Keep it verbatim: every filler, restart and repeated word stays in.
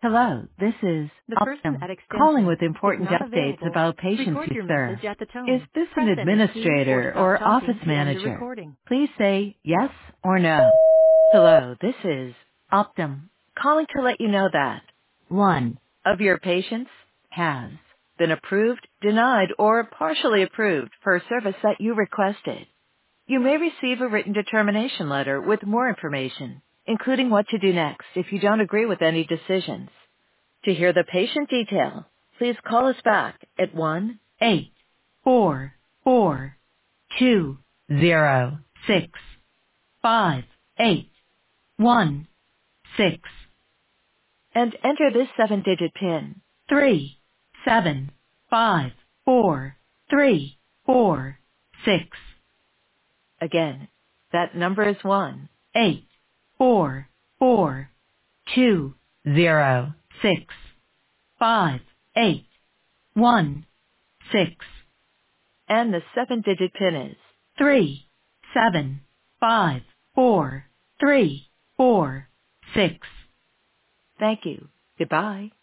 Hello, this is The person Optum, at calling extension with is important not updates available. about patients Record you your serve. message at the Is tone. this an Press any key or administrator stop or office talking to end the manager? recording. Please say yes or no. Hello, this is Optum, calling to let you know that one of your patients has been approved, denied, or partially approved for a service that you requested. You may receive a written determination letter with more information, including what to do next if you don't agree with any decisions. To hear the patient detail, please call us back at one eight four four two zero six five eight one six and enter this seven-digit PIN. Three seven five four three four six. Again, that number is one eight four four two zero six five eight one six. And the seven-digit PIN is three seven five four three four six. Thank you. Goodbye.